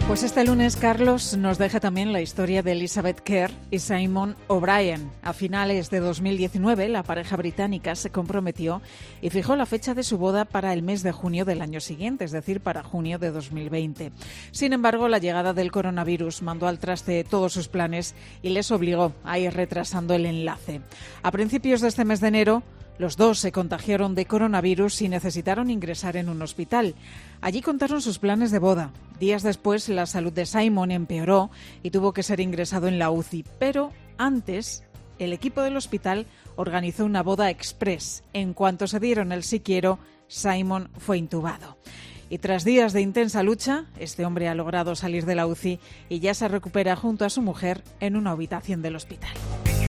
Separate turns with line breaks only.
Pues este lunes, Carlos, nos deja también la historia de Elizabeth Kerr y Simon O'Brien. A finales de 2019, la pareja británica se comprometió y fijó la fecha de su boda para el mes de junio del año siguiente, es decir, para junio de 2020. Sin embargo, la llegada del coronavirus mandó al traste todos sus planes y les obligó a ir retrasando el enlace. A principios de este mes de enero, los dos se contagiaron de coronavirus y necesitaron ingresar en un hospital. Allí contaron sus planes de boda. Días después, la salud de Simon empeoró y tuvo que ser ingresado en la UCI. Pero antes, el equipo del hospital organizó una boda express. En cuanto se dieron el sí quiero, Simon fue intubado. Y tras días de intensa lucha, este hombre ha logrado salir de la UCI y ya se recupera junto a su mujer en una habitación del hospital.